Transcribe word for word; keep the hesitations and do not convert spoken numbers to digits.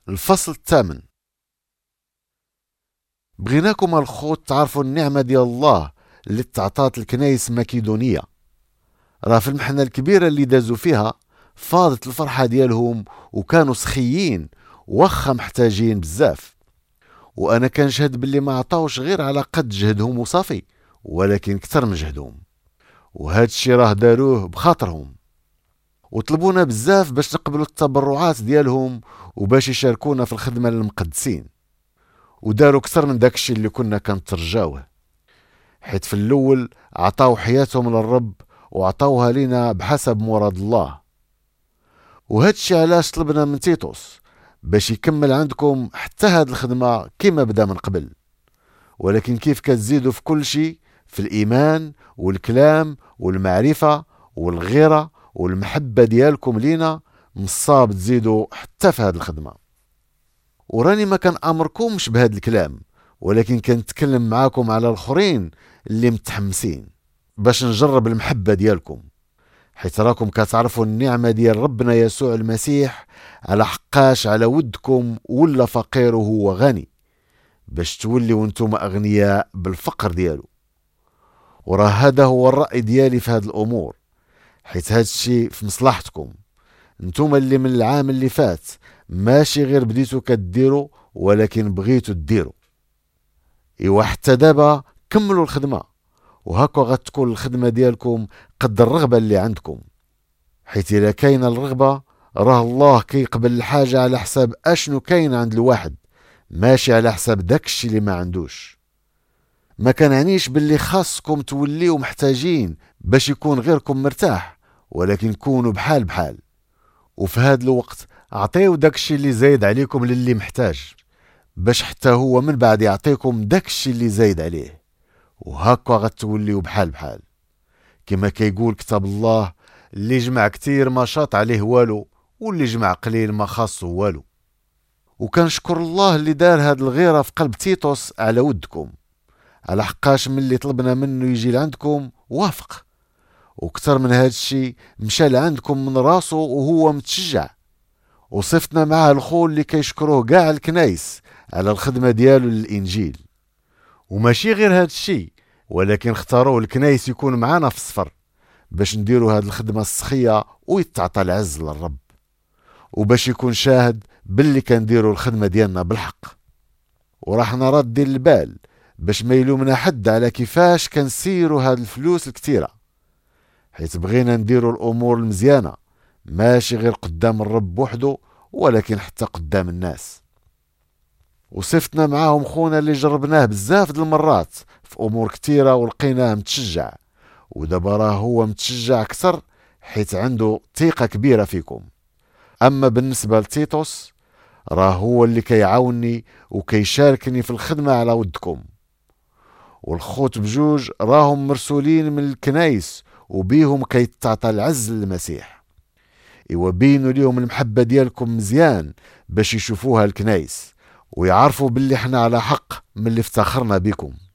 الفصل الثامن. بغيناكم الخوت تعرفوا النعمة ديال الله اللي تعطات الكنايس ماكيدونية. راه في المحنة الكبيرة اللي دازوا فيها فاضت الفرحة ديالهم وكانوا سخيين وخا محتاجين بزاف، وانا كنشهد باللي ما عطاوش غير على قد جهدهم وصافي، ولكن كتر من جهدهم، وهذا الشيء راه داروه بخاطرهم، وطلبونا بزاف باش نقبلوا التبرعات ديالهم وباش يشاركونا في الخدمة للمقدسين، وداروا كتر من داكشي اللي كنا كنترجاوه، حيت في الاول عطاو حياتهم للرب وعطاوها لينا بحسب مراد الله. وهادشي علاش طلبنا من تيتوس باش يكمل عندكم حتى هاد الخدمة كما بدا من قبل، ولكن كيف كتزيدوا في كل شيء، في الإيمان والكلام والمعرفة والغيرة والمحبة ديالكم لينا، مصاب تزيدوا حتى في هاد الخدمة. وراني ما كان أمركمش بهاد الكلام، ولكن كنتكلم معاكم على الآخرين اللي متحمسين باش نجرب المحبة ديالكم، حيث راكم كتعرفوا النعمة ديال ربنا يسوع المسيح على حقاش على ودكم ولا فقير وهو غني، باش توليوا انتم أغنياء بالفقر ديالو. وراه هذا هو الرأي ديالي في هاد الأمور، حيث هاد الشيء في مصلحتكم انتم اللي من العام اللي فات ماشي غير بديتوا كديروا، ولكن بغيتوا تديروا. ايوا حتى دابا كملوا الخدمة، وهكا غتكون الخدمة ديالكم قد الرغبة اللي عندكم، حيث إلا كاينة الرغبة راه الله كيقبل الحاجة على حساب اشنو كاين عند الواحد، ماشي على حساب داكشي اللي ما عندوش. ما كنعنيش باللي خاصكم توليوا محتاجين باش يكون غيركم مرتاح، ولكن كونوا بحال بحال، وفي هذا الوقت اعطيو داكشي اللي زايد عليكم للي محتاج، باش حتى هو من بعد يعطيكم داكشي اللي زايد عليه، وهكا غتوليوا بحال بحال. كما كيقول كتاب الله: اللي جمع كتير ما شاط عليه والو، واللي جمع قليل ما خاصه والو. وكنشكر الله اللي دار هاد الغيرة في قلب تيتوس على ودكم، على حقاش من اللي طلبنا منه يجي لعندكم وافق، وكتر من هاد الشي مشى لعندكم من راسه وهو متشجع، وصفتنا معاه الخول اللي كيشكروه قاع الكنايس على الخدمة ديالو للإنجيل. وماشي غير هاد الشي، ولكن اختاروا الكنايس يكون معنا في الصفر باش نديروا هاد الخدمة السخية ويتعطى العز للرب، وباش يكون شاهد باللي كنديروا الخدمة ديالنا بالحق. وراح نردي البال باش ما يلومنا حد على كيفاش كنسيروا هاد الفلوس الكتيرة، حيث بغينا نديروا الأمور المزيانة، ماشي غير قدام الرب وحده، ولكن حتى قدام الناس. وصفتنا معاهم خونا اللي جربناه بزاف د المرات في أمور كتيرة ولقيناه متشجع، ودابا راه هو متشجع كتر حيث عنده ثقة كبيرة فيكم. أما بالنسبة لتيتوس راه هو اللي كيعاونني وكيشاركني في الخدمة على ودكم، والخوت بجوج راهم مرسولين من الكنايس وبيهم كيتعطى العز للمسيح. إيوا بينوا ليهم المحبة ديالكم مزيان باش يشوفوها الكنايس ويعرفوا باللي احنا على حق من اللي افتخرنا بكم.